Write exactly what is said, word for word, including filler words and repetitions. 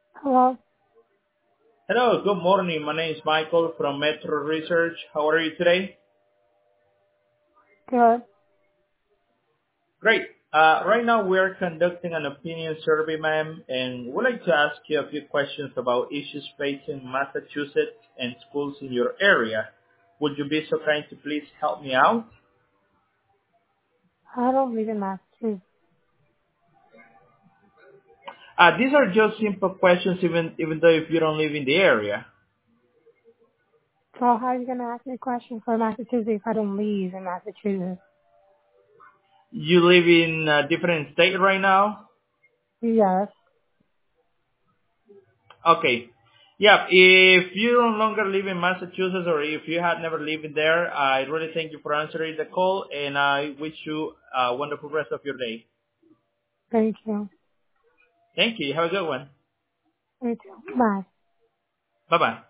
Hello. Hello, good morning. My name is Michael from Metro Research. How are you today? Good. Great. Uh, right now we are conducting an opinion survey, ma'am, and we'd like to ask you a few questions about issues facing Massachusetts and schools in your area. Would you be so kind to please help me out? I don't live in Massachusetts. Uh, these are just simple questions, even even though if you don't live in the area. So how are you going to ask me a question for Massachusetts if I don't live in Massachusetts? You live in a different state right now? Yes. Okay. Yeah, if you no longer live in Massachusetts or if you had never lived in there, I really thank you for answering the call and I wish you a wonderful rest of your day. Thank you. Thank you. Have a good one. You too. Bye. Bye-bye.